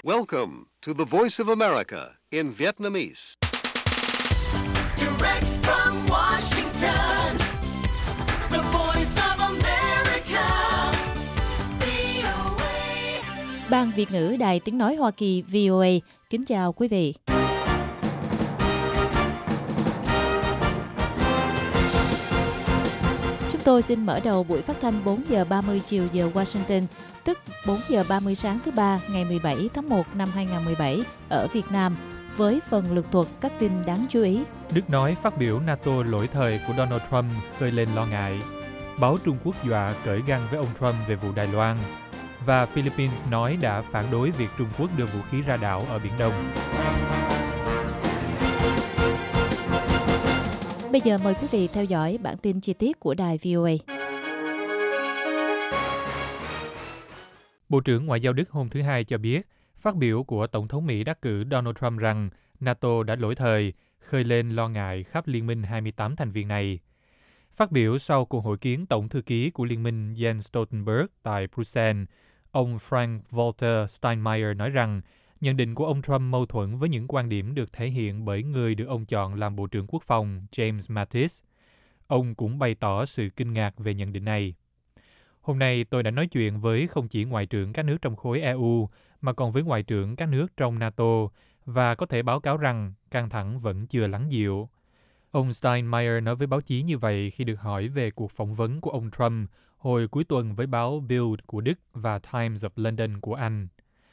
Welcome to the Voice of America in Vietnamese. Direct from Washington, the Voice of America, VOA. Ban Việt ngữ Đài Tiếng Nói Hoa Kỳ VOA kính chào quý vị. Chúng tôi xin mở đầu buổi phát thanh 4 giờ 30 chiều giờ Washington, tức 4 giờ 30 sáng thứ Ba ngày 17 tháng 1 năm 2017 ở Việt Nam, với phần lược thuật các tin đáng chú ý. Đức nói phát biểu NATO lỗi thời của Donald Trump khơi lên lo ngại. Báo Trung Quốc dọa cởi găng với ông Trump về vụ Đài Loan. Và Philippines nói đã phản đối việc Trung Quốc đưa vũ khí ra đảo ở Biển Đông. Bây giờ mời quý vị theo dõi bản tin chi tiết của đài VOA. Bộ trưởng Ngoại giao Đức hôm thứ Hai cho biết, phát biểu của Tổng thống Mỹ đắc cử Donald Trump rằng NATO đã lỗi thời, khơi lên lo ngại khắp Liên minh 28 thành viên này. Phát biểu sau cuộc hội kiến Tổng thư ký của Liên minh Jens Stoltenberg tại Bruxelles, ông Frank-Walter Steinmeier nói rằng nhận định của ông Trump mâu thuẫn với những quan điểm được thể hiện bởi người được ông chọn làm Bộ trưởng Quốc phòng James Mattis. Ông cũng bày tỏ sự kinh ngạc về nhận định này. Hôm nay tôi đã nói chuyện với không chỉ ngoại trưởng các nước trong khối EU, mà còn với ngoại trưởng các nước trong NATO, và có thể báo cáo rằng căng thẳng vẫn chưa lắng dịu. Ông Steinmeier nói với báo chí như vậy khi được hỏi về cuộc phỏng vấn của ông Trump hồi cuối tuần với báo Bild của Đức và Times of London của Anh.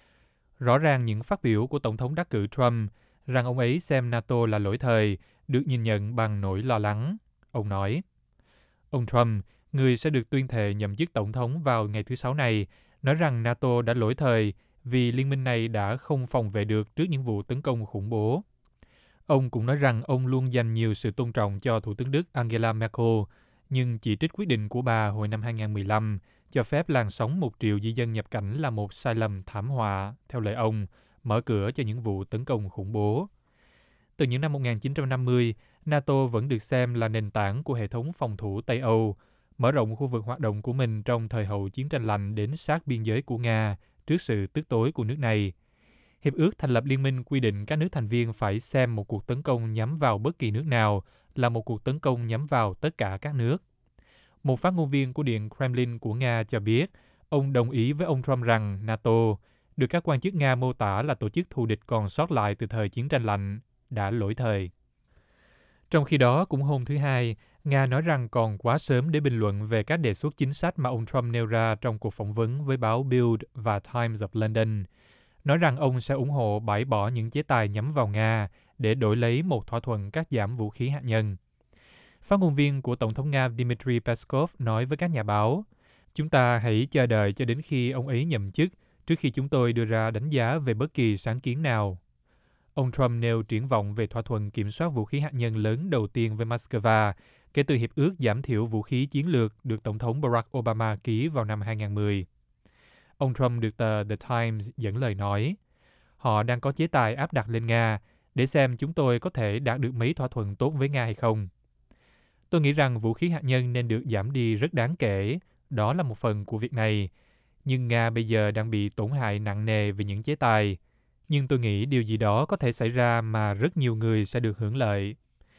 Rõ ràng những phát biểu của Tổng thống đắc cử Trump rằng ông ấy xem NATO là lỗi thời được nhìn nhận bằng nỗi lo lắng. Ông nói, ông Trump, người sẽ được tuyên thệ nhậm chức Tổng thống vào ngày thứ Sáu này, nói rằng NATO đã lỗi thời vì liên minh này đã không phòng vệ được trước những vụ tấn công khủng bố. Ông cũng nói rằng ông luôn dành nhiều sự tôn trọng cho Thủ tướng Đức Angela Merkel, nhưng chỉ trích quyết định của bà hồi năm 2015 cho phép làn sóng 1 triệu di dân nhập cảnh là một sai lầm thảm họa, theo lời ông, mở cửa cho những vụ tấn công khủng bố. Từ những năm 1950, NATO vẫn được xem là nền tảng của hệ thống phòng thủ Tây Âu, mở rộng khu vực hoạt động của mình trong thời hậu chiến tranh lạnh đến sát biên giới của Nga trước sự tức tối của nước này. Hiệp ước thành lập liên minh quy định các nước thành viên phải xem một cuộc tấn công nhắm vào bất kỳ nước nào là một cuộc tấn công nhắm vào tất cả các nước. Một phát ngôn viên của Điện Kremlin của Nga cho biết, ông đồng ý với ông Trump rằng NATO, được các quan chức Nga mô tả là tổ chức thù địch còn sót lại từ thời chiến tranh lạnh, đã lỗi thời. Trong khi đó, cũng hôm thứ Hai, Nga nói rằng còn quá sớm để bình luận về các đề xuất chính sách mà ông Trump nêu ra trong cuộc phỏng vấn với báo Bild và Times of London, nói rằng ông sẽ ủng hộ bãi bỏ những chế tài nhắm vào Nga để đổi lấy một thỏa thuận cắt giảm vũ khí hạt nhân. Phát ngôn viên của Tổng thống Nga Dmitry Peskov nói với các nhà báo, chúng ta hãy chờ đợi cho đến khi ông ấy nhậm chức trước khi chúng tôi đưa ra đánh giá về bất kỳ sáng kiến nào. Ông Trump nêu triển vọng về thỏa thuận kiểm soát vũ khí hạt nhân lớn đầu tiên với Moscow kể từ Hiệp ước giảm thiểu vũ khí chiến lược được Tổng thống Barack Obama ký vào năm 2010. Ông Trump được tờ The Times dẫn lời nói, họ đang có chế tài áp đặt lên Nga để xem chúng tôi có thể đạt được mấy thỏa thuận tốt với Nga hay không. Tôi nghĩ rằng vũ khí hạt nhân nên được giảm đi rất đáng kể, đó là một phần của việc này. Nhưng Nga bây giờ đang bị tổn hại nặng nề vì những chế tài. Nhưng tôi nghĩ điều gì đó có thể xảy ra mà rất nhiều người sẽ được hưởng lợi.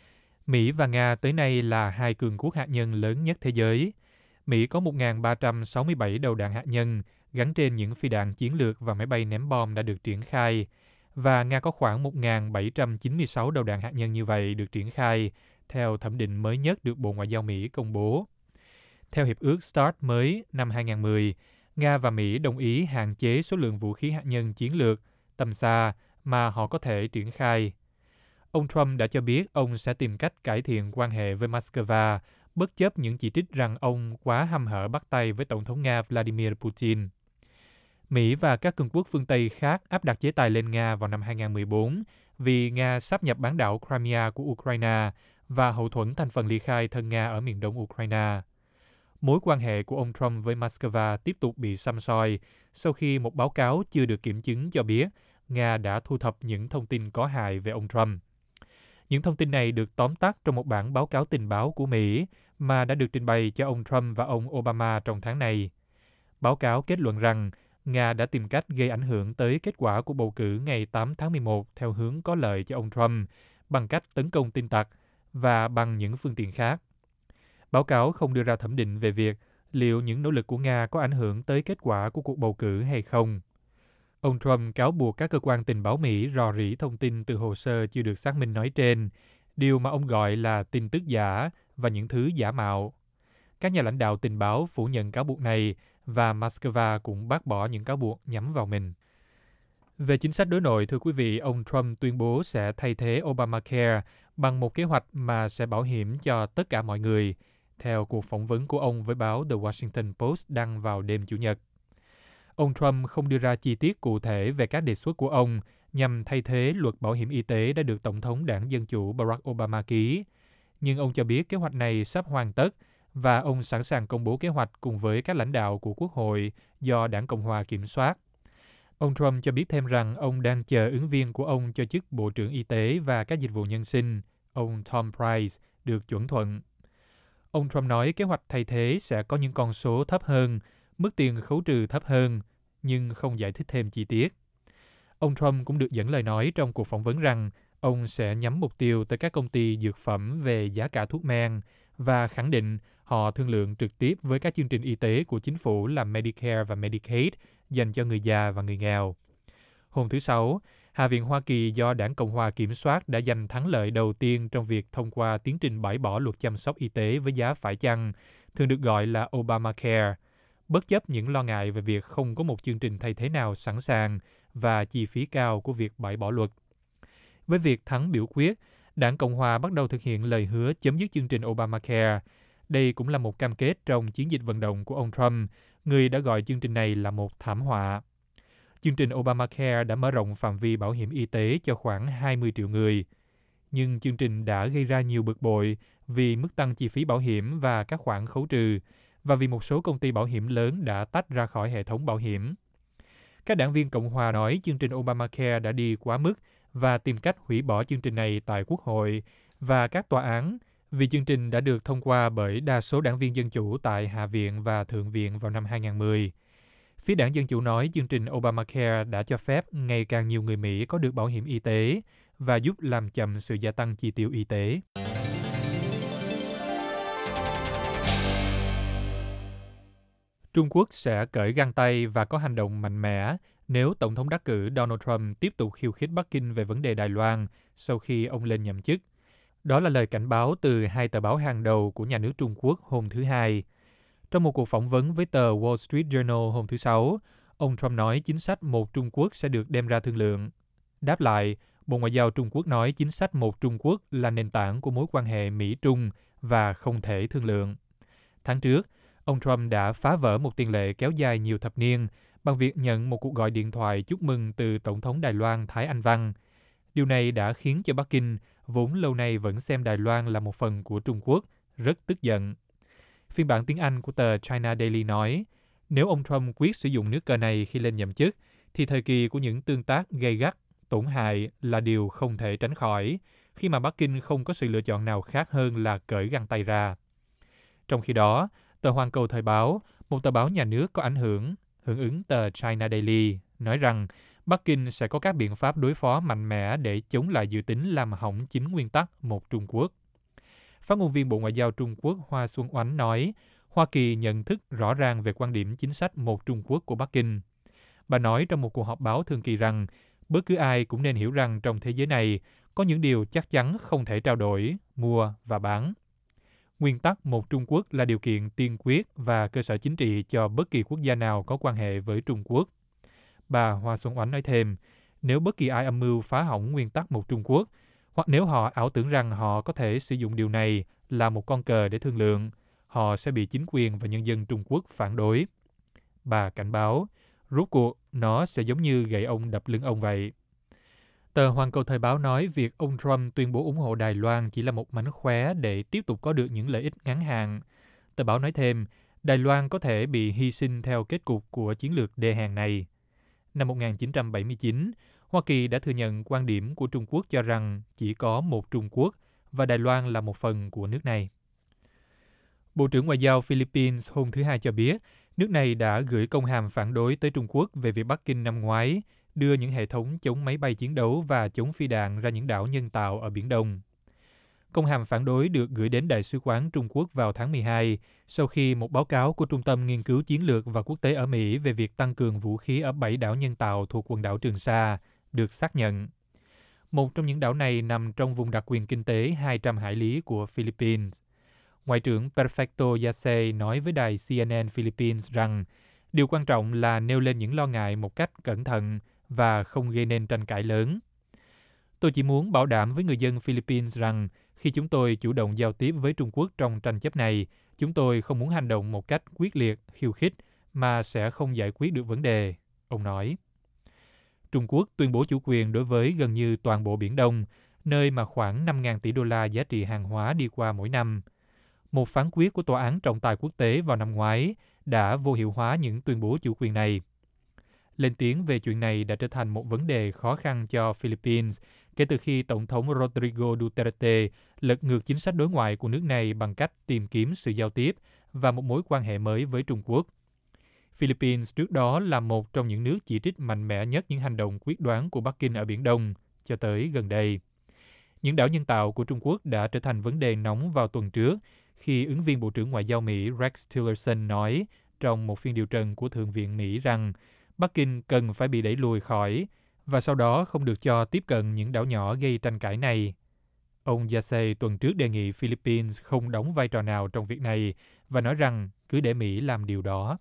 Mỹ và Nga tới nay là hai cường quốc hạt nhân lớn nhất thế giới. Mỹ có 1.367 đầu đạn hạt nhân gắn trên những phi đạn chiến lược và máy bay ném bom đã được triển khai. Và Nga có khoảng 1.796 đầu đạn hạt nhân như vậy được triển khai, theo thẩm định mới nhất được Bộ Ngoại giao Mỹ công bố. Theo Hiệp ước START mới năm 2010, Nga và Mỹ đồng ý hạn chế số lượng vũ khí hạt nhân chiến lược tầm xa mà họ có thể triển khai. Ông Trump đã cho biết ông sẽ tìm cách cải thiện quan hệ với Moscow, bất chấp những chỉ trích rằng ông quá hăm hở bắt tay với Tổng thống Nga Vladimir Putin. Mỹ và các cường quốc phương Tây khác áp đặt chế tài lên Nga vào năm 2014 vì Nga sáp nhập bán đảo Crimea của Ukraine và hậu thuẫn thành phần ly khai thân Nga ở miền đông Ukraine. Mối quan hệ của ông Trump với Moscow tiếp tục bị săm soi sau khi một báo cáo chưa được kiểm chứng cho biết Nga đã thu thập những thông tin có hại về ông Trump. Những thông tin này được tóm tắt trong một bản báo cáo tình báo của Mỹ mà đã được trình bày cho ông Trump và ông Obama trong tháng này. Báo cáo kết luận rằng Nga đã tìm cách gây ảnh hưởng tới kết quả của bầu cử ngày 8 tháng 11 theo hướng có lợi cho ông Trump bằng cách tấn công tin tặc và bằng những phương tiện khác. Báo cáo không đưa ra thẩm định về việc liệu những nỗ lực của Nga có ảnh hưởng tới kết quả của cuộc bầu cử hay không. Ông Trump cáo buộc các cơ quan tình báo Mỹ rò rỉ thông tin từ hồ sơ chưa được xác minh nói trên, điều mà ông gọi là tin tức giả và những thứ giả mạo. Các nhà lãnh đạo tình báo phủ nhận cáo buộc này và Moscow cũng bác bỏ những cáo buộc nhắm vào mình. Về chính sách đối nội, thưa quý vị, ông Trump tuyên bố sẽ thay thế Obamacare bằng một kế hoạch mà sẽ bảo hiểm cho tất cả mọi người, theo cuộc phỏng vấn của ông với báo The Washington Post đăng vào đêm Chủ nhật. Ông Trump không đưa ra chi tiết cụ thể về các đề xuất của ông nhằm thay thế luật bảo hiểm y tế đã được Tổng thống Đảng Dân Chủ Barack Obama ký, nhưng ông cho biết kế hoạch này sắp hoàn tất và ông sẵn sàng công bố kế hoạch cùng với các lãnh đạo của Quốc hội do Đảng Cộng hòa kiểm soát. Ông Trump cho biết thêm rằng ông đang chờ ứng viên của ông cho chức Bộ trưởng Y tế và các dịch vụ nhân sinh, ông Tom Price, được chuẩn thuận. Ông Trump nói kế hoạch thay thế sẽ có những con số thấp hơn, mức tiền khấu trừ thấp hơn, nhưng không giải thích thêm chi tiết. Ông Trump cũng được dẫn lời nói trong cuộc phỏng vấn rằng ông sẽ nhắm mục tiêu tới các công ty dược phẩm về giá cả thuốc men và khẳng định họ thương lượng trực tiếp với các chương trình y tế của chính phủ là Medicare và Medicaid dành cho người già và người nghèo. Hôm thứ Sáu, Hạ viện Hoa Kỳ do Đảng Cộng hòa kiểm soát đã giành thắng lợi đầu tiên trong việc thông qua tiến trình bãi bỏ luật chăm sóc y tế với giá phải chăng, thường được gọi là Obamacare, bất chấp những lo ngại về việc không có một chương trình thay thế nào sẵn sàng và chi phí cao của việc bãi bỏ luật. Với việc thắng biểu quyết, Đảng Cộng hòa bắt đầu thực hiện lời hứa chấm dứt chương trình Obamacare. Đây cũng là một cam kết trong chiến dịch vận động của ông Trump, người đã gọi chương trình này là một thảm họa. Chương trình Obamacare đã mở rộng phạm vi bảo hiểm y tế cho khoảng 20 triệu người. Nhưng chương trình đã gây ra nhiều bực bội vì mức tăng chi phí bảo hiểm và các khoản khấu trừ, và vì một số công ty bảo hiểm lớn đã tách ra khỏi hệ thống bảo hiểm. Các đảng viên Cộng hòa nói chương trình Obamacare đã đi quá mức và tìm cách hủy bỏ chương trình này tại Quốc hội và các tòa án, vì chương trình đã được thông qua bởi đa số đảng viên Dân Chủ tại Hạ viện và Thượng viện vào năm 2010. Phía đảng Dân Chủ nói chương trình Obamacare đã cho phép ngày càng nhiều người Mỹ có được bảo hiểm y tế và giúp làm chậm sự gia tăng chi tiêu y tế. Trung Quốc sẽ cởi găng tay và có hành động mạnh mẽ nếu Tổng thống đắc cử Donald Trump tiếp tục khiêu khích Bắc Kinh về vấn đề Đài Loan sau khi ông lên nhậm chức. Đó là lời cảnh báo từ hai tờ báo hàng đầu của nhà nước Trung Quốc hôm thứ Hai. Trong một cuộc phỏng vấn với tờ Wall Street Journal hôm thứ Sáu, ông Trump nói chính sách một Trung Quốc sẽ được đem ra thương lượng. Đáp lại, Bộ Ngoại giao Trung Quốc nói chính sách một Trung Quốc là nền tảng của mối quan hệ Mỹ-Trung và không thể thương lượng. Tháng trước, ông Trump đã phá vỡ một tiền lệ kéo dài nhiều thập niên bằng việc nhận một cuộc gọi điện thoại chúc mừng từ Tổng thống Đài Loan Thái Anh Văn. Điều này đã khiến cho Bắc Kinh, vốn lâu nay vẫn xem Đài Loan là một phần của Trung Quốc, rất tức giận. Phiên bản tiếng Anh của tờ China Daily nói, nếu ông Trump quyết sử dụng nước cờ này khi lên nhậm chức, thì thời kỳ của những tương tác gay gắt, tổn hại là điều không thể tránh khỏi, khi mà Bắc Kinh không có sự lựa chọn nào khác hơn là cởi găng tay ra. Trong khi đó, tờ Hoàn Cầu Thời báo, một tờ báo nhà nước có ảnh hưởng ứng tờ China Daily, nói rằng Bắc Kinh sẽ có các biện pháp đối phó mạnh mẽ để chống lại dự tính làm hỏng chính nguyên tắc một Trung Quốc. Phát ngôn viên Bộ Ngoại giao Trung Quốc Hoa Xuân Oánh nói, Hoa Kỳ nhận thức rõ ràng về quan điểm chính sách một Trung Quốc của Bắc Kinh. Bà nói trong một cuộc họp báo thường kỳ rằng, bất cứ ai cũng nên hiểu rằng trong thế giới này có những điều chắc chắn không thể trao đổi, mua và bán. Nguyên tắc một Trung Quốc là điều kiện tiên quyết và cơ sở chính trị cho bất kỳ quốc gia nào có quan hệ với Trung Quốc. Bà Hoa Xuân Oánh nói thêm, nếu bất kỳ ai âm mưu phá hỏng nguyên tắc một Trung Quốc, hoặc nếu họ ảo tưởng rằng họ có thể sử dụng điều này là một con cờ để thương lượng, họ sẽ bị chính quyền và nhân dân Trung Quốc phản đối. Bà cảnh báo, rốt cuộc nó sẽ giống như gậy ông đập lưng ông vậy. Tờ Hoàn Cầu Thời báo nói việc ông Trump tuyên bố ủng hộ Đài Loan chỉ là một mánh khóe để tiếp tục có được những lợi ích ngắn hạn. Tờ báo nói thêm, Đài Loan có thể bị hy sinh theo kết cục của chiến lược đê hèn này. Năm 1979, Hoa Kỳ đã thừa nhận quan điểm của Trung Quốc cho rằng chỉ có một Trung Quốc và Đài Loan là một phần của nước này. Bộ trưởng Ngoại giao Philippines hôm thứ Hai cho biết, Nước này đã gửi công hàm phản đối tới Trung Quốc về việc Bắc Kinh năm ngoái đưa những hệ thống chống máy bay chiến đấu và chống phi đạn ra những đảo nhân tạo ở Biển Đông. Công hàm phản đối được gửi đến Đại sứ quán Trung Quốc vào tháng 12, sau khi một báo cáo của Trung tâm Nghiên cứu Chiến lược và Quốc tế ở Mỹ về việc tăng cường vũ khí ở 7 đảo nhân tạo thuộc quần đảo Trường Sa được xác nhận. Một trong những đảo này nằm trong vùng đặc quyền kinh tế 200 hải lý của Philippines. Ngoại trưởng Perfecto Yase nói với đài CNN Philippines rằng điều quan trọng là nêu lên những lo ngại một cách cẩn thận và không gây nên tranh cãi lớn. Tôi chỉ muốn bảo đảm với người dân Philippines rằng khi chúng tôi chủ động giao tiếp với Trung Quốc trong tranh chấp này, chúng tôi không muốn hành động một cách quyết liệt, khiêu khích mà sẽ không giải quyết được vấn đề, ông nói. Trung Quốc tuyên bố chủ quyền đối với gần như toàn bộ Biển Đông, nơi mà khoảng 5.000 tỷ đô la giá trị hàng hóa đi qua mỗi năm. Một phán quyết của Tòa án Trọng tài Quốc tế vào năm ngoái đã vô hiệu hóa những tuyên bố chủ quyền này. Lên tiếng về chuyện này đã trở thành một vấn đề khó khăn cho Philippines kể từ khi Tổng thống Rodrigo Duterte lật ngược chính sách đối ngoại của nước này bằng cách tìm kiếm sự giao tiếp và một mối quan hệ mới với Trung Quốc. Philippines trước đó là một trong những nước chỉ trích mạnh mẽ nhất những hành động quyết đoán của Bắc Kinh ở Biển Đông cho tới gần đây. Những đảo nhân tạo của Trung Quốc đã trở thành vấn đề nóng vào tuần trước khi ứng viên Bộ trưởng Ngoại giao Mỹ Rex Tillerson nói trong một phiên điều trần của Thượng viện Mỹ rằng Bắc Kinh cần phải bị đẩy lùi khỏi và sau đó không được cho tiếp cận những đảo nhỏ gây tranh cãi này. Ông Yase tuần trước đề nghị Philippines không đóng vai trò nào trong việc này và nói rằng cứ để Mỹ làm điều đó.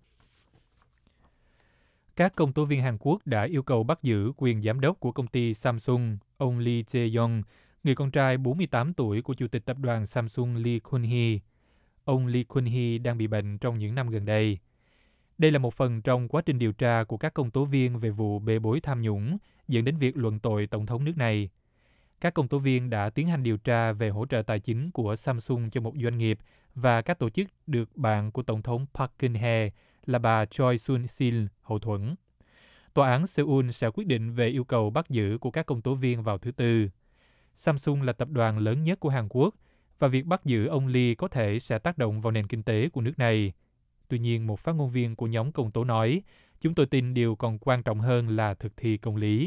Các công tố viên Hàn Quốc đã yêu cầu bắt giữ quyền giám đốc của công ty Samsung, ông Lee Jae-yong, người con trai 48 tuổi của chủ tịch tập đoàn Samsung Lee Kun-hee. Ông Lee Kun-hee đang bị bệnh trong những năm gần đây. Đây là một phần trong quá trình điều tra của các công tố viên về vụ bê bối tham nhũng dẫn đến việc luận tội tổng thống nước này. Các công tố viên đã tiến hành điều tra về hỗ trợ tài chính của Samsung cho một doanh nghiệp và các tổ chức được bạn của Tổng thống Park Geun-hye là bà Choi Soon-sil hậu thuẫn. Tòa án Seoul sẽ quyết định về yêu cầu bắt giữ của các công tố viên vào thứ Tư. Samsung là tập đoàn lớn nhất của Hàn Quốc và việc bắt giữ ông Lee có thể sẽ tác động vào nền kinh tế của nước này. Tuy nhiên, một phát ngôn viên của nhóm công tố nói, chúng tôi tin điều còn quan trọng hơn là thực thi công lý.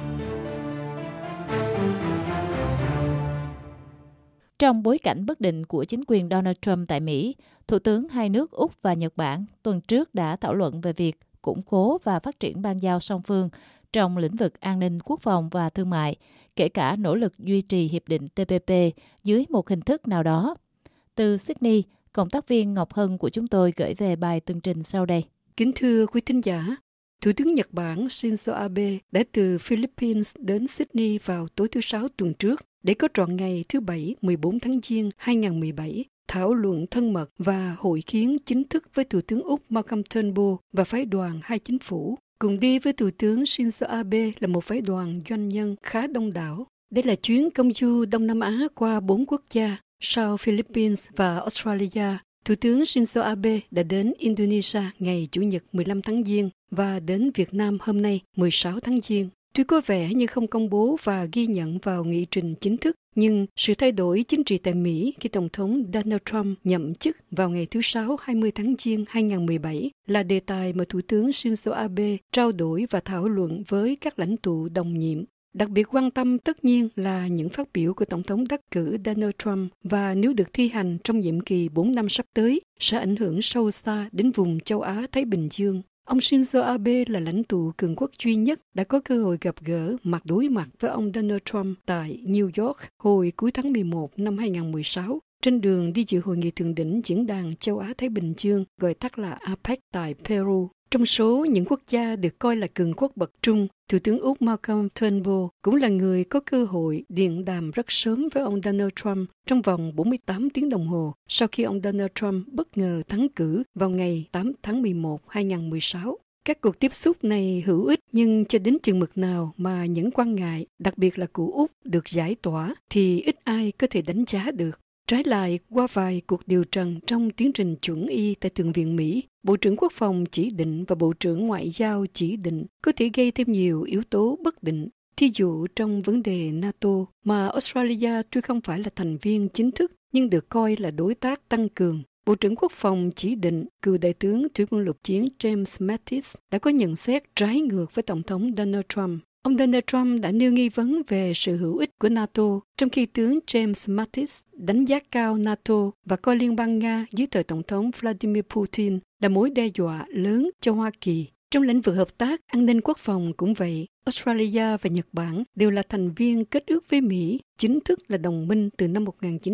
Trong bối cảnh bất định của chính quyền Donald Trump tại Mỹ, Thủ tướng hai nước Úc và Nhật Bản tuần trước đã thảo luận về việc củng cố và phát triển ban giao song phương trong lĩnh vực an ninh, quốc phòng và thương mại, kể cả nỗ lực duy trì hiệp định TPP dưới một hình thức nào đó. Từ Sydney, cộng tác viên Ngọc Hân của chúng tôi gửi về bài tường trình sau đây. Kính thưa quý thính giả, Thủ tướng Nhật Bản Shinzo Abe đã từ Philippines đến Sydney vào tối thứ Sáu tuần trước để có trọn ngày thứ Bảy 14 tháng Giêng 2017 thảo luận thân mật và hội kiến chính thức với Thủ tướng Úc Malcolm Turnbull và phái đoàn hai chính phủ. Cùng đi với Thủ tướng Shinzo Abe là một phái đoàn doanh nhân khá đông đảo. Đây là chuyến công du Đông Nam Á qua 4 quốc gia, sau Philippines và Australia. Thủ tướng Shinzo Abe đã đến Indonesia ngày Chủ nhật 15 tháng Giêng và đến Việt Nam hôm nay 16 tháng Giêng. Tuy có vẻ như không công bố và ghi nhận vào nghị trình chính thức, nhưng sự thay đổi chính trị tại Mỹ khi Tổng thống Donald Trump nhậm chức vào ngày thứ Sáu 20 tháng Giêng 2017 là đề tài mà Thủ tướng Shinzo Abe trao đổi và thảo luận với các lãnh tụ đồng nhiệm. Đặc biệt quan tâm tất nhiên là những phát biểu của Tổng thống đắc cử Donald Trump và nếu được thi hành trong nhiệm kỳ 4 năm sắp tới sẽ ảnh hưởng sâu xa đến vùng châu Á-Thái Bình Dương. Ông Shinzo Abe là lãnh tụ cường quốc duy nhất đã có cơ hội gặp gỡ mặt đối mặt với ông Donald Trump tại New York hồi cuối tháng 11 năm 2016 trên đường đi dự hội nghị thượng đỉnh Diễn đàn Châu Á-Thái Bình Dương gọi tắt là APEC tại Peru. Trong số những quốc gia được coi là cường quốc bậc trung, Thủ tướng Úc Malcolm Turnbull cũng là người có cơ hội điện đàm rất sớm với ông Donald Trump trong vòng 48 tiếng đồng hồ sau khi ông Donald Trump bất ngờ thắng cử vào ngày 8 tháng 11, 2016. Các cuộc tiếp xúc này hữu ích nhưng cho đến chừng mực nào mà những quan ngại, đặc biệt là của Úc, được giải tỏa thì ít ai có thể đánh giá được. Trái lại, qua vài cuộc điều trần trong tiến trình chuẩn y tại Thượng viện Mỹ, Bộ trưởng Quốc phòng chỉ định và Bộ trưởng Ngoại giao chỉ định có thể gây thêm nhiều yếu tố bất định. Thí dụ trong vấn đề NATO, mà Australia tuy không phải là thành viên chính thức nhưng được coi là đối tác tăng cường, Bộ trưởng Quốc phòng chỉ định cựu đại tướng thủy quân lục chiến James Mattis đã có nhận xét trái ngược với Tổng thống Donald Trump. Ông Donald Trump đã nêu nghi vấn về sự hữu ích của NATO, trong khi tướng James Mattis đánh giá cao NATO và coi Liên bang Nga dưới thời Tổng thống Vladimir Putin là mối đe dọa lớn cho Hoa Kỳ. Trong lĩnh vực hợp tác, an ninh quốc phòng cũng vậy. Australia và Nhật Bản đều là thành viên kết ước với Mỹ, chính thức là đồng minh từ năm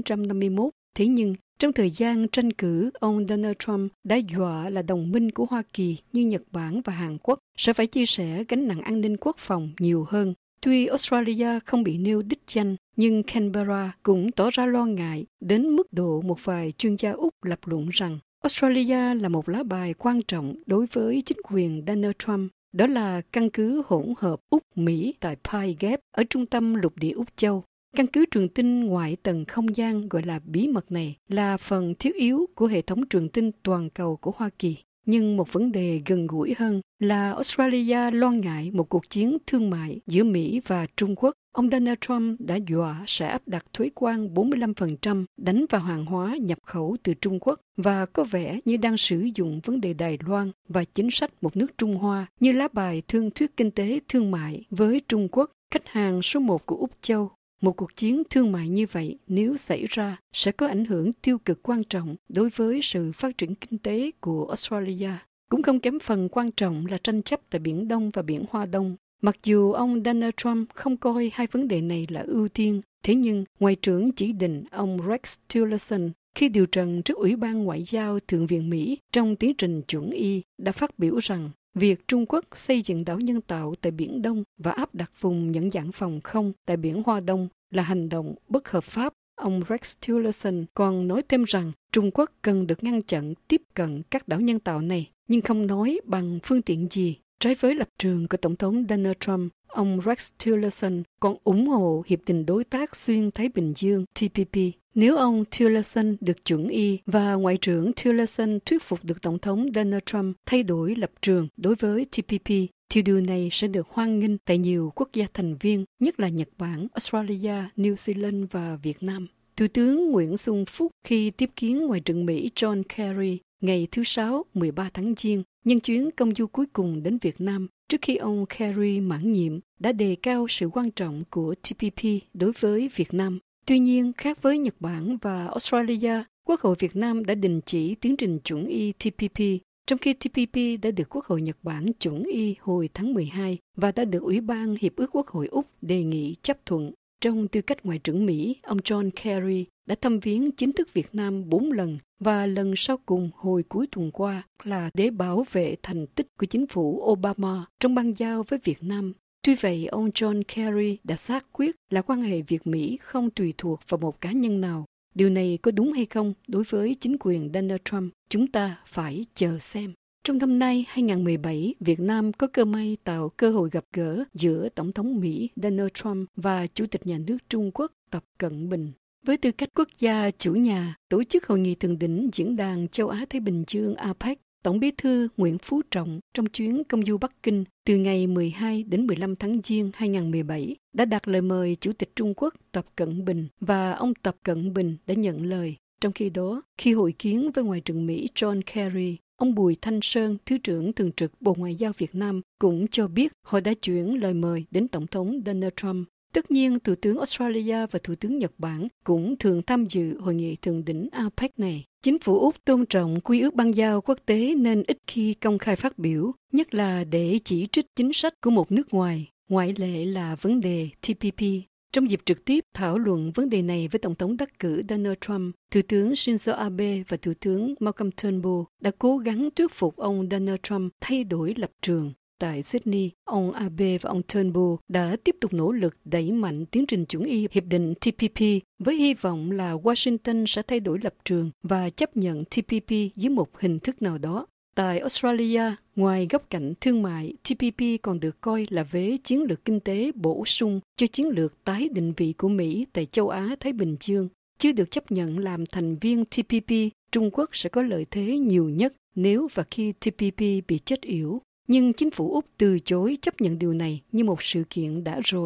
1951. Thế nhưng, trong thời gian tranh cử, ông Donald Trump đã dọa là đồng minh của Hoa Kỳ như Nhật Bản và Hàn Quốc sẽ phải chia sẻ gánh nặng an ninh quốc phòng nhiều hơn. Tuy Australia không bị nêu đích danh, nhưng Canberra cũng tỏ ra lo ngại đến mức độ một vài chuyên gia Úc lập luận rằng Australia là một lá bài quan trọng đối với chính quyền Donald Trump. Đó là căn cứ hỗn hợp Úc-Mỹ tại Pine Gap ở trung tâm lục địa Úc Châu. Căn cứ truyền tin ngoại tầng không gian gọi là bí mật này là phần thiết yếu của hệ thống truyền tin toàn cầu của Hoa Kỳ. Nhưng một vấn đề gần gũi hơn là Australia lo ngại một cuộc chiến thương mại giữa Mỹ và Trung Quốc. Ông Donald Trump đã dọa sẽ áp đặt thuế quan 45% đánh vào hàng hóa nhập khẩu từ Trung Quốc và có vẻ như đang sử dụng vấn đề Đài Loan và chính sách một nước Trung Hoa như lá bài thương thuyết kinh tế thương mại với Trung Quốc, khách hàng số 1 của Úc Châu. Một cuộc chiến thương mại như vậy nếu xảy ra sẽ có ảnh hưởng tiêu cực quan trọng đối với sự phát triển kinh tế của Australia. Cũng không kém phần quan trọng là tranh chấp tại Biển Đông và Biển Hoa Đông. Mặc dù ông Donald Trump không coi hai vấn đề này là ưu tiên, thế nhưng Ngoại trưởng chỉ định ông Rex Tillerson khi điều trần trước Ủy ban Ngoại giao Thượng viện Mỹ trong tiến trình chuẩn y đã phát biểu rằng việc Trung Quốc xây dựng đảo nhân tạo tại Biển Đông và áp đặt vùng nhận dạng phòng không tại Biển Hoa Đông là hành động bất hợp pháp. Ông Rex Tillerson còn nói thêm rằng Trung Quốc cần được ngăn chặn tiếp cận các đảo nhân tạo này, nhưng không nói bằng phương tiện gì. Trái với lập trường của Tổng thống Donald Trump, ông Rex Tillerson còn ủng hộ Hiệp định Đối tác Xuyên Thái Bình Dương TPP. Nếu ông Tillerson được chuẩn y và Ngoại trưởng Tillerson thuyết phục được Tổng thống Donald Trump thay đổi lập trường đối với TPP, thì điều này sẽ được hoan nghênh tại nhiều quốc gia thành viên, nhất là Nhật Bản, Australia, New Zealand và Việt Nam. Thủ tướng Nguyễn Xuân Phúc khi tiếp kiến Ngoại trưởng Mỹ John Kerry ngày thứ Sáu 13 tháng Giêng, nhân chuyến công du cuối cùng đến Việt Nam trước khi ông Kerry mãn nhiệm, đã đề cao sự quan trọng của TPP đối với Việt Nam. Tuy nhiên, khác với Nhật Bản và Australia, Quốc hội Việt Nam đã đình chỉ tiến trình chuẩn y TPP, trong khi TPP đã được Quốc hội Nhật Bản chuẩn y hồi tháng 12 và đã được Ủy ban Hiệp ước Quốc hội Úc đề nghị chấp thuận. Trong tư cách Ngoại trưởng Mỹ, ông John Kerry đã thăm viếng chính thức Việt Nam 4 lần và lần sau cùng hồi cuối tuần qua là để bảo vệ thành tích của chính phủ Obama trong bang giao với Việt Nam. Tuy vậy, ông John Kerry đã xác quyết là quan hệ Việt-Mỹ không tùy thuộc vào một cá nhân nào. Điều này có đúng hay không đối với chính quyền Donald Trump? Chúng ta phải chờ xem. Trong năm nay 2017, Việt Nam có cơ may tạo cơ hội gặp gỡ giữa Tổng thống Mỹ Donald Trump và Chủ tịch Nhà nước Trung Quốc Tập Cận Bình. Với tư cách quốc gia chủ nhà tổ chức Hội nghị thượng đỉnh Diễn đàn Châu Á-Thái Bình Dương APEC, Tổng bí thư Nguyễn Phú Trọng trong chuyến công du Bắc Kinh từ ngày 12 đến 15 tháng Giêng 2017 đã đặt lời mời Chủ tịch Trung Quốc Tập Cận Bình và ông Tập Cận Bình đã nhận lời. Trong khi đó, khi hội kiến với Ngoại trưởng Mỹ John Kerry, ông Bùi Thanh Sơn, Thứ trưởng Thường trực Bộ Ngoại giao Việt Nam cũng cho biết họ đã chuyển lời mời đến Tổng thống Donald Trump. Tất nhiên, Thủ tướng Australia và Thủ tướng Nhật Bản cũng thường tham dự hội nghị thượng đỉnh APEC này. Chính phủ Úc tôn trọng quy ước bang giao quốc tế nên ít khi công khai phát biểu, nhất là để chỉ trích chính sách của một nước ngoài. Ngoại lệ là vấn đề TPP. Trong dịp trực tiếp thảo luận vấn đề này với Tổng thống đắc cử Donald Trump, Thủ tướng Shinzo Abe và Thủ tướng Malcolm Turnbull đã cố gắng thuyết phục ông Donald Trump thay đổi lập trường. Tại Sydney, ông Abe và ông Turnbull đã tiếp tục nỗ lực đẩy mạnh tiến trình chuẩn y hiệp định TPP với hy vọng là Washington sẽ thay đổi lập trường và chấp nhận TPP dưới một hình thức nào đó. Tại Australia, ngoài góc cạnh thương mại, TPP còn được coi là vế chiến lược kinh tế bổ sung cho chiến lược tái định vị của Mỹ tại châu Á-Thái Bình Dương. Chưa được chấp nhận làm thành viên TPP, Trung Quốc sẽ có lợi thế nhiều nhất nếu và khi TPP bị chết yểu. Nhưng chính phủ Úc từ chối chấp nhận điều này như một sự kiện đã rồi.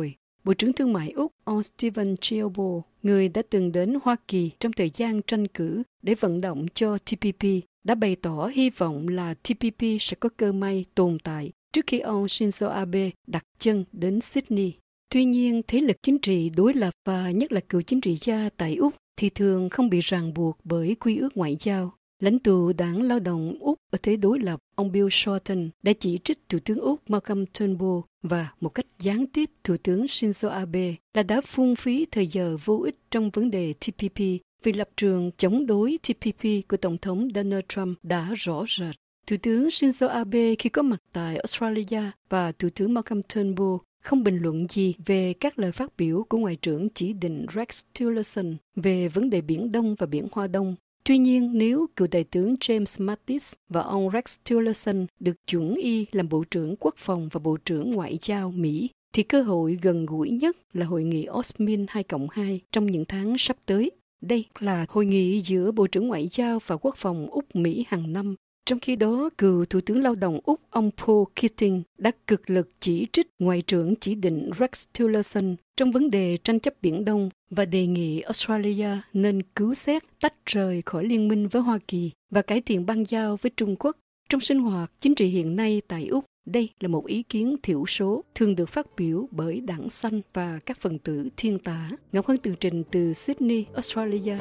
Bộ trưởng Thương mại Úc ông Stephen Chilbo, người đã từng đến Hoa Kỳ trong thời gian tranh cử để vận động cho TPP, đã bày tỏ hy vọng là TPP sẽ có cơ may tồn tại trước khi ông Shinzo Abe đặt chân đến Sydney. Tuy nhiên, thế lực chính trị đối lập và nhất là cựu chính trị gia tại Úc thì thường không bị ràng buộc bởi quy ước ngoại giao. Lãnh tụ đảng Lao động Úc ở thế đối lập, ông Bill Shorten đã chỉ trích Thủ tướng Úc Malcolm Turnbull và một cách gián tiếp Thủ tướng Shinzo Abe là đã phung phí thời giờ vô ích trong vấn đề TPP vì lập trường chống đối TPP của Tổng thống Donald Trump đã rõ rệt. Thủ tướng Shinzo Abe khi có mặt tại Australia và Thủ tướng Malcolm Turnbull không bình luận gì về các lời phát biểu của Ngoại trưởng chỉ định Rex Tillerson về vấn đề Biển Đông và Biển Hoa Đông. Tuy nhiên, nếu cựu đại tướng James Mattis và ông Rex Tillerson được chuẩn y làm Bộ trưởng Quốc phòng và Bộ trưởng Ngoại giao Mỹ, thì cơ hội gần gũi nhất là hội nghị Osmin 2+2 trong những tháng sắp tới. Đây là hội nghị giữa Bộ trưởng Ngoại giao và Quốc phòng Úc-Mỹ hàng năm. Trong khi đó, cựu Thủ tướng Lao động Úc ông Paul Keating đã cực lực chỉ trích Ngoại trưởng chỉ định Rex Tillerson trong vấn đề tranh chấp Biển Đông và đề nghị Australia nên cứu xét tách rời khỏi liên minh với Hoa Kỳ và cải thiện bang giao với Trung Quốc. Trong sinh hoạt chính trị hiện nay tại Úc, đây là một ý kiến thiểu số thường được phát biểu bởi Đảng Xanh và các phần tử thiên tả. Ngọc Hân tường trình từ Sydney, Australia.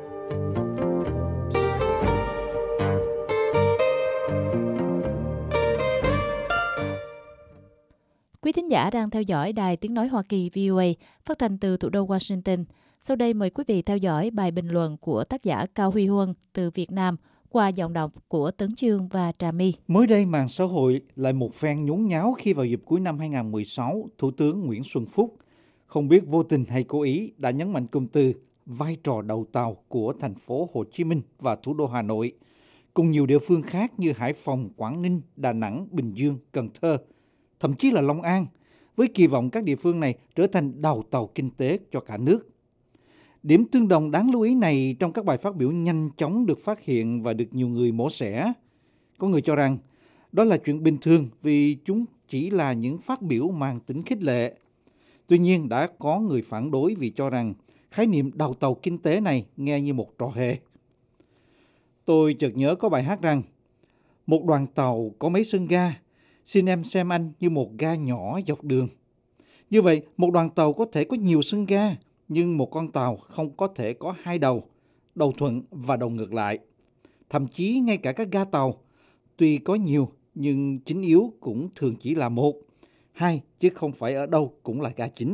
Quý thính giả đang theo dõi Đài Tiếng Nói Hoa Kỳ VOA, phát thanh từ thủ đô Washington. Sau đây mời quý vị theo dõi bài bình luận của tác giả Cao Huy Huân từ Việt Nam qua giọng đọc của Tấn Chương và Trà My. Mới đây, mạng xã hội lại một phen nhốn nháo khi vào dịp cuối năm 2016, Thủ tướng Nguyễn Xuân Phúc, không biết vô tình hay cố ý, đã nhấn mạnh cụm từ vai trò đầu tàu của thành phố Hồ Chí Minh và thủ đô Hà Nội, cùng nhiều địa phương khác như Hải Phòng, Quảng Ninh, Đà Nẵng, Bình Dương, Cần Thơ, thậm chí là Long An, với kỳ vọng các địa phương này trở thành đầu tàu kinh tế cho cả nước. Điểm tương đồng đáng lưu ý này trong các bài phát biểu nhanh chóng được phát hiện và được nhiều người mổ xẻ. Có người cho rằng đó là chuyện bình thường vì chúng chỉ là những phát biểu mang tính khích lệ. Tuy nhiên đã có người phản đối vì cho rằng khái niệm đầu tàu kinh tế này nghe như một trò hề. Tôi chợt nhớ có bài hát rằng một đoàn tàu có mấy sân ga, xin em xem anh như một ga nhỏ dọc đường. Như vậy, một đoàn tàu có thể có nhiều sân ga, nhưng một con tàu không có thể có hai đầu, đầu thuận và đầu ngược lại. Thậm chí ngay cả các ga tàu, tuy có nhiều nhưng chính yếu cũng thường chỉ là một, hai chứ không phải ở đâu cũng là ga chính.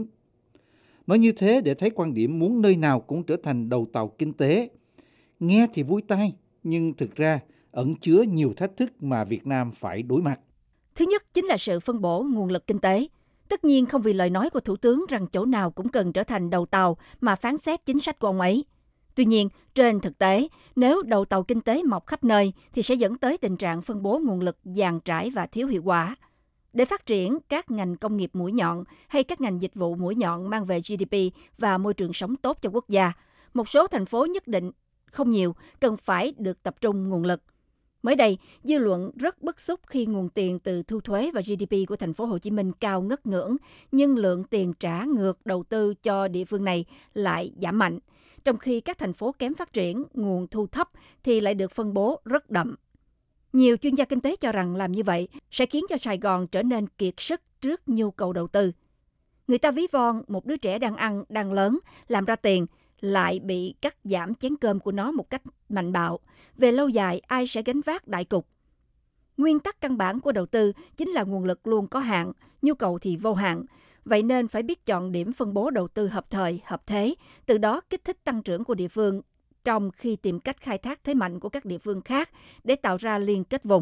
Nói như thế để thấy quan điểm muốn nơi nào cũng trở thành đầu tàu kinh tế. Nghe thì vui tai, nhưng thực ra ẩn chứa nhiều thách thức mà Việt Nam phải đối mặt. Thứ nhất chính là sự phân bổ nguồn lực kinh tế. Tất nhiên không vì lời nói của Thủ tướng rằng chỗ nào cũng cần trở thành đầu tàu mà phán xét chính sách của ông ấy. Tuy nhiên, trên thực tế, nếu đầu tàu kinh tế mọc khắp nơi thì sẽ dẫn tới tình trạng phân bố nguồn lực dàn trải và thiếu hiệu quả. Để phát triển các ngành công nghiệp mũi nhọn hay các ngành dịch vụ mũi nhọn mang về GDP và môi trường sống tốt cho quốc gia, một số thành phố nhất định, không nhiều, cần phải được tập trung nguồn lực. Mới đây, dư luận rất bức xúc khi nguồn tiền từ thu thuế và GDP của thành phố Hồ Chí Minh cao ngất ngưỡng, nhưng lượng tiền trả ngược đầu tư cho địa phương này lại giảm mạnh. Trong khi các thành phố kém phát triển, nguồn thu thấp thì lại được phân bố rất đậm. Nhiều chuyên gia kinh tế cho rằng làm như vậy sẽ khiến cho Sài Gòn trở nên kiệt sức trước nhu cầu đầu tư. Người ta ví von một đứa trẻ đang ăn, đang lớn, làm ra tiền, lại bị cắt giảm chén cơm của nó một cách mạnh bạo. Về lâu dài, ai sẽ gánh vác đại cục? Nguyên tắc căn bản của đầu tư chính là nguồn lực luôn có hạn, nhu cầu thì vô hạn. Vậy nên phải biết chọn điểm phân bố đầu tư hợp thời, hợp thế, từ đó kích thích tăng trưởng của địa phương, trong khi tìm cách khai thác thế mạnh của các địa phương khác để tạo ra liên kết vùng.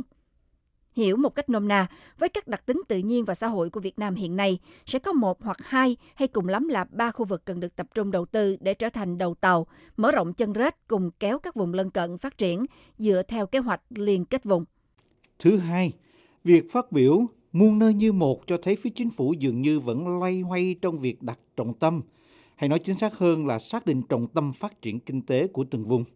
Hiểu một cách nôm na, với các đặc tính tự nhiên và xã hội của Việt Nam hiện nay, sẽ có một hoặc hai hay cùng lắm là 3 khu vực cần được tập trung đầu tư để trở thành đầu tàu, mở rộng chân rết cùng kéo các vùng lân cận phát triển dựa theo kế hoạch liên kết vùng. Thứ hai, việc phát biểu muôn nơi như một cho thấy phía chính phủ dường như vẫn loay hoay trong việc đặt trọng tâm, hay nói chính xác hơn là xác định trọng tâm phát triển kinh tế của từng vùng.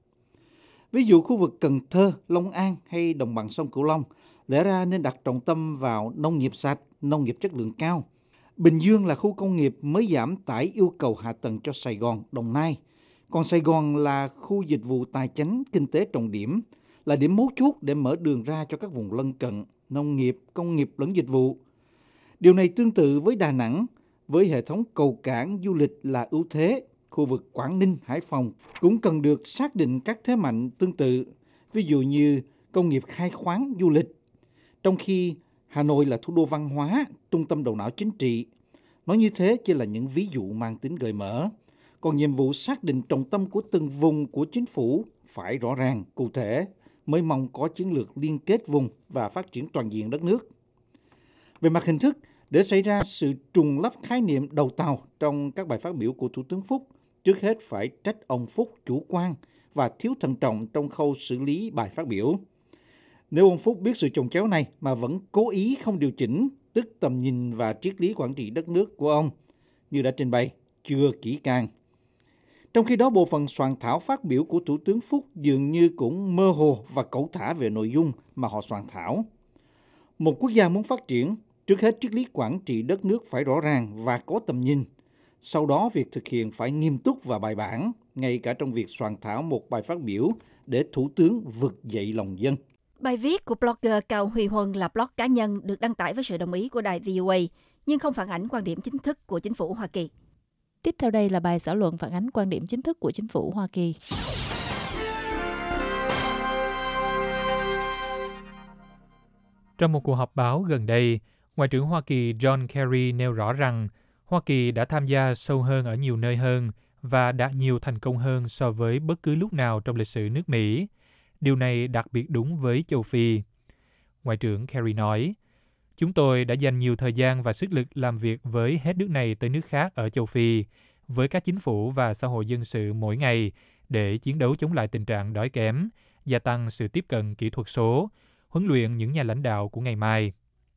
Ví dụ khu vực Cần Thơ, Long An hay đồng bằng sông Cửu Long lẽ ra nên đặt trọng tâm vào nông nghiệp sạch, nông nghiệp chất lượng cao. Bình Dương là khu công nghiệp mới giảm tải yêu cầu hạ tầng cho Sài Gòn, Đồng Nai. Còn Sài Gòn là khu dịch vụ tài chánh kinh tế trọng điểm, là điểm mấu chốt để mở đường ra cho các vùng lân cận, nông nghiệp, công nghiệp lẫn dịch vụ. Điều này tương tự với Đà Nẵng, với hệ thống cầu cảng du lịch là ưu thế. Khu vực Quảng Ninh, Hải Phòng cũng cần được xác định các thế mạnh tương tự, ví dụ như công nghiệp khai khoáng du lịch. Trong khi Hà Nội là thủ đô văn hóa, trung tâm đầu não chính trị. Nói như thế chỉ là những ví dụ mang tính gợi mở. Còn nhiệm vụ xác định trọng tâm của từng vùng của chính phủ phải rõ ràng, cụ thể, mới mong có chiến lược liên kết vùng và phát triển toàn diện đất nước. Về mặt hình thức, để xảy ra sự trùng lắp khái niệm đầu tàu trong các bài phát biểu của Thủ tướng Phúc, trước hết phải trách ông Phúc chủ quan và thiếu thận trọng trong khâu xử lý bài phát biểu. Nếu ông Phúc biết sự chồng chéo này mà vẫn cố ý không điều chỉnh, tức tầm nhìn và triết lý quản trị đất nước của ông, như đã trình bày, chưa kỹ càng. Trong khi đó, bộ phận soạn thảo phát biểu của Thủ tướng Phúc dường như cũng mơ hồ và cẩu thả về nội dung mà họ soạn thảo. Một quốc gia muốn phát triển, trước hết triết lý quản trị đất nước phải rõ ràng và có tầm nhìn. Sau đó, việc thực hiện phải nghiêm túc và bài bản, ngay cả trong việc soạn thảo một bài phát biểu để Thủ tướng vực dậy lòng dân. Bài viết của blogger Cao Huy Huân là blog cá nhân được đăng tải với sự đồng ý của đài VOA, nhưng không phản ảnh quan điểm chính thức của chính phủ Hoa Kỳ. Tiếp theo đây là bài xã luận phản ánh quan điểm chính thức của chính phủ Hoa Kỳ. Trong một cuộc họp báo gần đây, Ngoại trưởng Hoa Kỳ John Kerry nêu rõ rằng Hoa Kỳ đã tham gia sâu hơn ở nhiều nơi hơn và đạt nhiều thành công hơn so với bất cứ lúc nào trong lịch sử nước Mỹ. Điều này đặc biệt đúng với châu Phi. Ngoại trưởng Kerry nói, chúng tôi đã dành nhiều thời gian và sức lực làm việc với hết nước này tới nước khác ở châu Phi, với các chính phủ và xã hội dân sự mỗi ngày để chiến đấu chống lại tình trạng đói kém, gia tăng sự tiếp cận kỹ thuật số, huấn luyện những nhà lãnh đạo của ngày mai.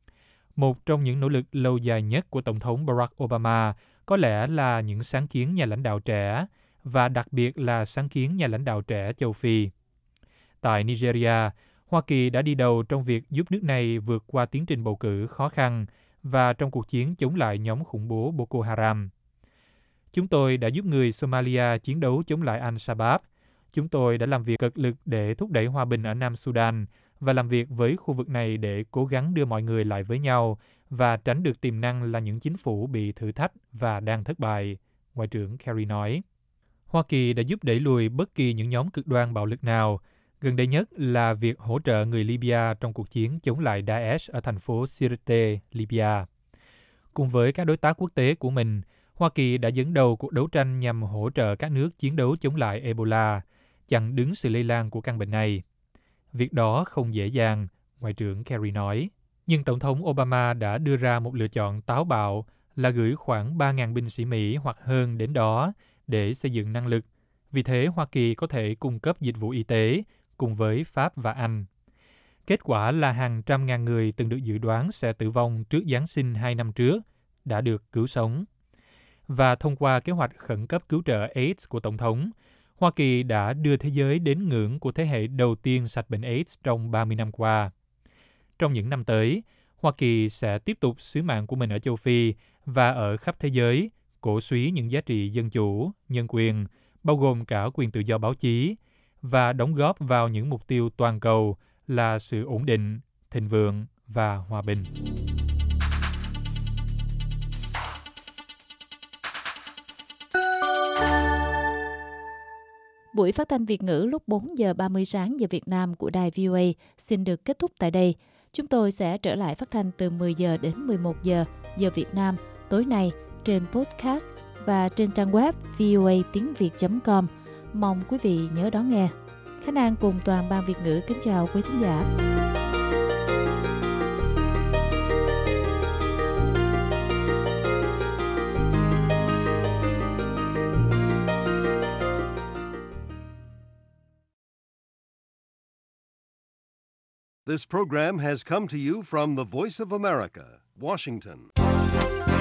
Một trong những nỗ lực lâu dài nhất của Tổng thống Barack Obama có lẽ là những sáng kiến nhà lãnh đạo trẻ, và đặc biệt là sáng kiến nhà lãnh đạo trẻ châu Phi. Tại Nigeria, Hoa Kỳ đã đi đầu trong việc giúp nước này vượt qua tiến trình bầu cử khó khăn và trong cuộc chiến chống lại nhóm khủng bố Boko Haram. Chúng tôi đã giúp người Somalia chiến đấu chống lại Al-Shabaab. Chúng tôi đã làm việc cực lực để thúc đẩy hòa bình ở Nam Sudan và làm việc với khu vực này để cố gắng đưa mọi người lại với nhau và tránh được tiềm năng là những chính phủ bị thử thách và đang thất bại, Ngoại trưởng Kerry nói. Hoa Kỳ đã giúp đẩy lùi bất kỳ những nhóm cực đoan bạo lực nào. Gần đây nhất là việc hỗ trợ người Libya trong cuộc chiến chống lại Daesh ở thành phố Sirte, Libya. Cùng với các đối tác quốc tế của mình, Hoa Kỳ đã dẫn đầu cuộc đấu tranh nhằm hỗ trợ các nước chiến đấu chống lại Ebola, chặn đứng sự lây lan của căn bệnh này. Việc đó không dễ dàng, Ngoại trưởng Kerry nói. Nhưng Tổng thống Obama đã đưa ra một lựa chọn táo bạo là gửi khoảng 3.000 binh sĩ Mỹ hoặc hơn đến đó để xây dựng năng lực. Vì thế, Hoa Kỳ có thể cung cấp dịch vụ y tế cùng với Pháp và Anh. Kết quả là hàng trăm ngàn người từng được dự đoán sẽ tử vong trước Giáng sinh 2 năm trước đã được cứu sống. Và thông qua kế hoạch khẩn cấp cứu trợ AIDS của Tổng thống, Hoa Kỳ đã đưa thế giới đến ngưỡng của thế hệ đầu tiên sạch bệnh AIDS trong 30 năm qua. Trong những năm tới, Hoa Kỳ sẽ tiếp tục sứ mạng của mình ở châu Phi và ở khắp thế giới, cổ suý những giá trị dân chủ, nhân quyền, bao gồm cả quyền tự do báo chí, và đóng góp vào những mục tiêu toàn cầu là sự ổn định, thịnh vượng và hòa bình. Buổi phát thanh Việt ngữ lúc 4 giờ 30 sáng giờ Việt Nam của đài VOA xin được kết thúc tại đây. Chúng tôi sẽ trở lại phát thanh từ 10 giờ đến 11 giờ giờ Việt Nam tối nay trên podcast và trên trang web voatínviet.com. Mong quý vị nhớ đón nghe. Khánh An cùng toàn ban Việt ngữ kính chào quý thính giả. This program has come to you from the Voice of America, Washington.